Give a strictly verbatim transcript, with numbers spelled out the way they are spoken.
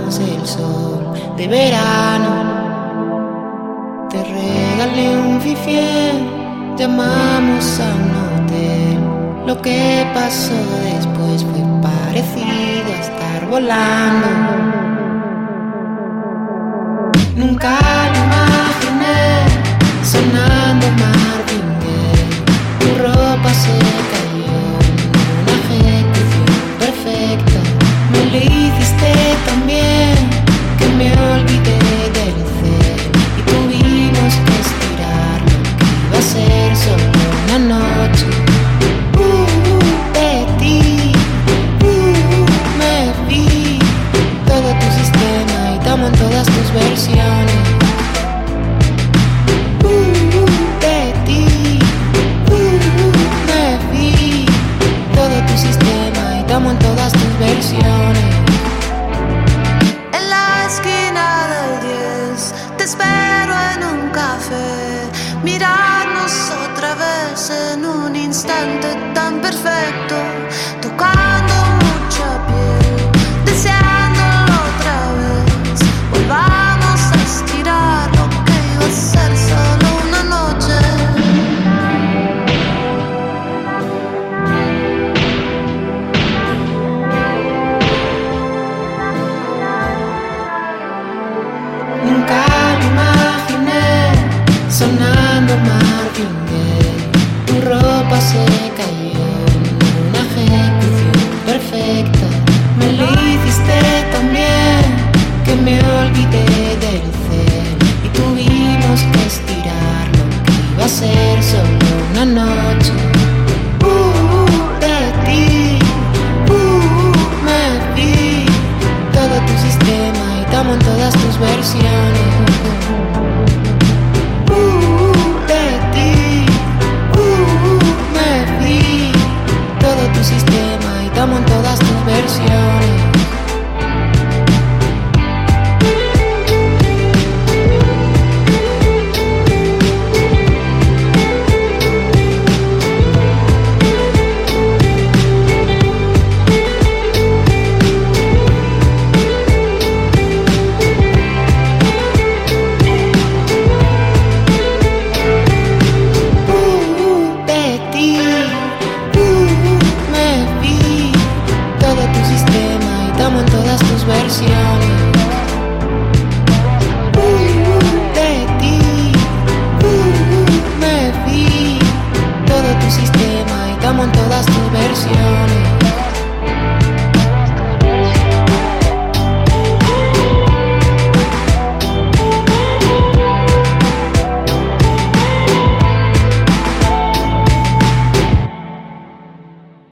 tomamos el sol de verano. Te regalé un fifién, llamamos a un hotel. Lo que pasó después fue parecido a estar volando. Nunca lo imaginé, sonando Marvin Gaye. Tu ropa se cayó en una ejecución perfecta. Me lo hiciste también, que me olvidé del cel. Y tuvimos que estirar lo que iba a ser solo una noche. Uh, de ti, uh, me vi todo tu sistema y tomo en todas tus versiones. Uh, de ti, uh, me vi todo tu sistema y tomo en todas tus versiones. En la esquina del diez te espero en un café. Mirarnos otra vez en un instante tan perfecto, tocando mucha piel, deseándolo otra vez. Volvamos a estirar lo que iba a ser solo una noche. Nunca lo imaginé, sonando Marvin Gaye. Tu ropa se cayó en una ejecución perfecta. Me lo hiciste también, que me olvidé del cel. Y tuvimos que estirar lo que iba a ser solo una noche. Uh, de ti, uh, me vi todo tu sistema y tomo en todas tus versiones.